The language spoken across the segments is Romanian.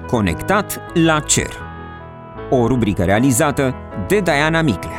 Conectat la cer. O rubrică realizată de Diana Miclea.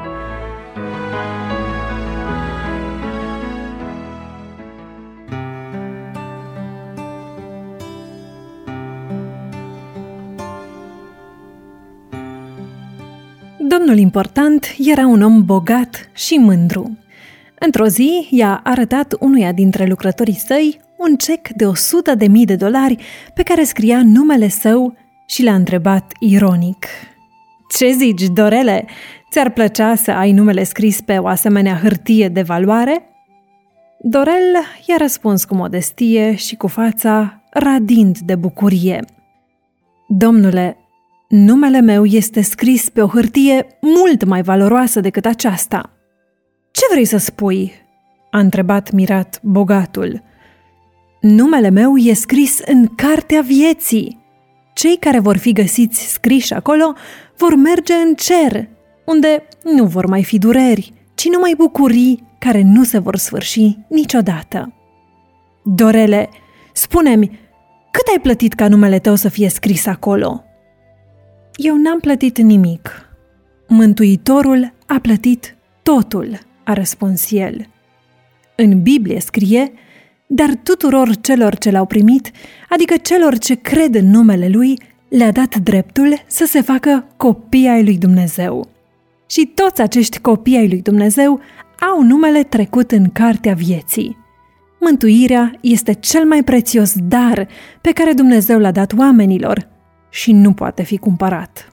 Domnul important era un om bogat și mândru. Într-o zi i-a arătat unuia dintre lucrătorii săi un cec de $100.000 pe care scria numele său și l-a întrebat ironic: „Ce zici, Dorele? Ți-ar plăcea să ai numele scris pe o asemenea hârtie de valoare?” Dorel i-a răspuns cu modestie și cu fața radind de bucurie: „Domnule, numele meu este scris pe o hârtie mult mai valoroasă decât aceasta.” „Ce vrei să spui?” a întrebat mirat bogatul. „Numele meu e scris în cartea vieții. Cei care vor fi găsiți scriși acolo vor merge în cer, unde nu vor mai fi dureri, ci numai bucurii care nu se vor sfârși niciodată.” „Dorele, spune-mi, cât ai plătit ca numele tău să fie scris acolo?” „Eu n-am plătit nimic. Mântuitorul a plătit totul”, a răspuns el. În Biblie scrie: „Dar tuturor celor ce l-au primit, adică celor ce cred în numele Lui, le-a dat dreptul să se facă copii ai lui Dumnezeu.” Și toți acești copii ai lui Dumnezeu au numele trecut în cartea vieții. Mântuirea este cel mai prețios dar pe care Dumnezeu l-a dat oamenilor și nu poate fi cumpărat.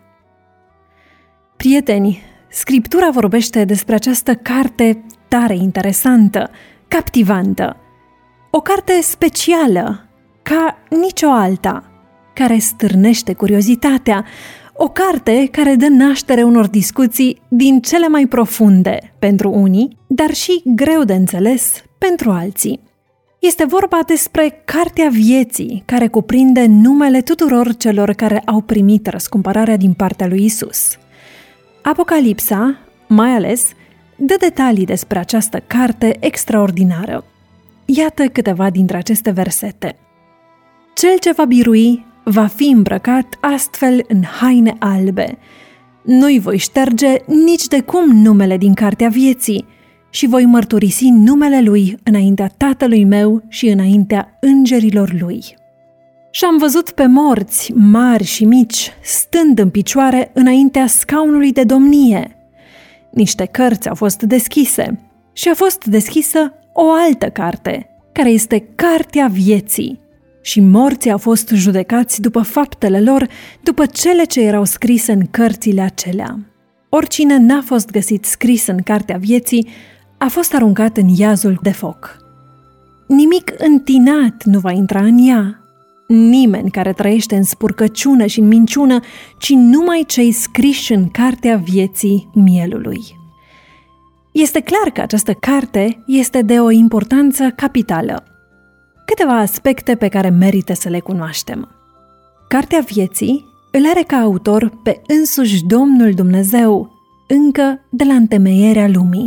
Prieteni, Scriptura vorbește despre această carte tare interesantă, captivantă. O carte specială, ca nicio alta, care stârnește curiozitatea, o carte care dă naștere unor discuții din cele mai profunde pentru unii, dar și greu de înțeles pentru alții. Este vorba despre cartea vieții, care cuprinde numele tuturor celor care au primit răscumpărarea din partea lui Isus. Apocalipsa, mai ales, dă detalii despre această carte extraordinară. Iată câteva dintre aceste versete. „Cel ce va birui va fi îmbrăcat astfel în haine albe. Nu-i voi șterge nici de cum numele din cartea vieții și voi mărturisi numele lui înaintea Tatălui meu și înaintea îngerilor lui. Și-am văzut pe morți, mari și mici, stând în picioare înaintea scaunului de domnie. Niște cărți au fost deschise și a fost deschisă o altă carte, care este cartea vieții. Și morții au fost judecați după faptele lor, după cele ce erau scrise în cărțile acelea. Oricine n-a fost găsit scris în cartea vieții a fost aruncat în iazul de foc. Nimic întinat nu va intra în ea, nimeni care trăiește în spurcăciună și în minciună, ci numai cei scriși în cartea vieții mielului.” Este clar că această carte este de o importanță capitală. Câteva aspecte pe care merită să le cunoaștem. Cartea vieții îl are ca autor pe însuși Domnul Dumnezeu, încă de la întemeierea lumii.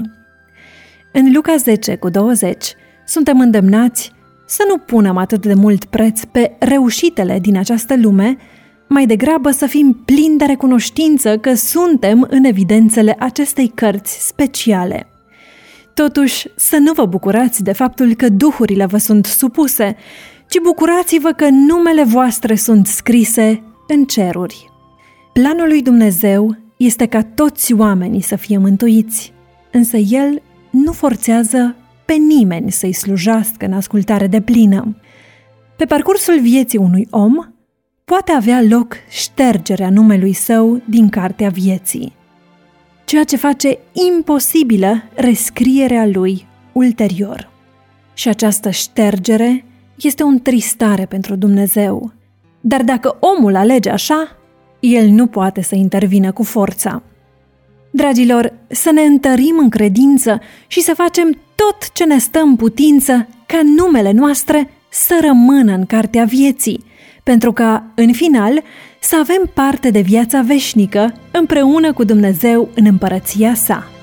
În Luca 10:20 suntem îndemnați să nu punem atât de mult preț pe reușitele din această lume, mai degrabă să fim plini de recunoștință că suntem în evidențele acestei cărți speciale. Totuși, să nu vă bucurați de faptul că duhurile vă sunt supuse, ci bucurați-vă că numele voastre sunt scrise în ceruri. Planul lui Dumnezeu este ca toți oamenii să fie mântuiți, însă El nu forțează pe nimeni să-i slujească în ascultare deplină. Pe parcursul vieții unui om poate avea loc ștergerea numelui său din cartea vieții, ceea ce face imposibilă rescrierea lui ulterior. Și această ștergere este o întristare pentru Dumnezeu. Dar dacă omul alege așa, el nu poate să intervină cu forța. Dragilor, să ne întărim în credință și să facem tot ce ne stă în putință ca numele noastre să rămână în cartea vieții, pentru ca, în final, să avem parte de viața veșnică împreună cu Dumnezeu în împărăția sa.